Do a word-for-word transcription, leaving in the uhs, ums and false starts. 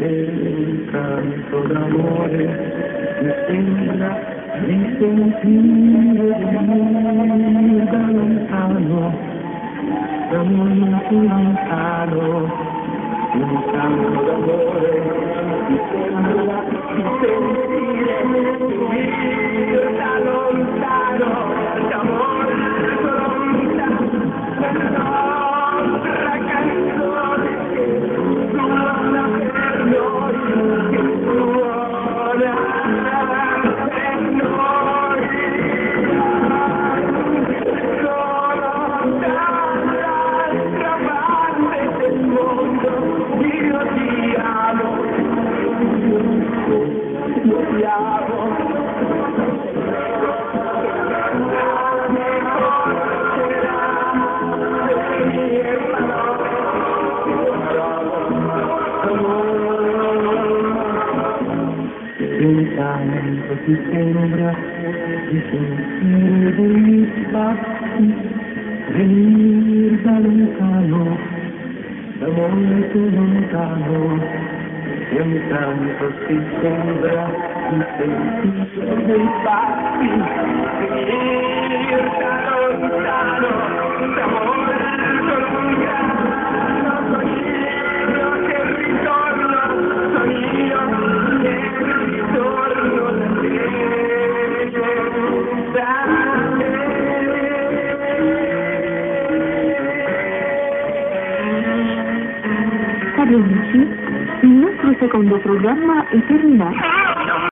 un canto d'amore, mi sembra di sentire da lontano, da molto lontano, un canto d'amore, mi sembra di sentire da lontano, da molto lontano, la nostra canzone che suona per noi, che suona per noi. Sono dall'altra parte del mondo, io ti amo, io ti amo. Intanto ti sembra di sentire degli spazi venir da lontano, da molto lontano, e intanto ti sembra di sentire dei passi venir da lontano, da molto lontano. Sono io che ritorno, sono io che ritorno da te, da te. Cari amici, il nostro secondo programma è terminato.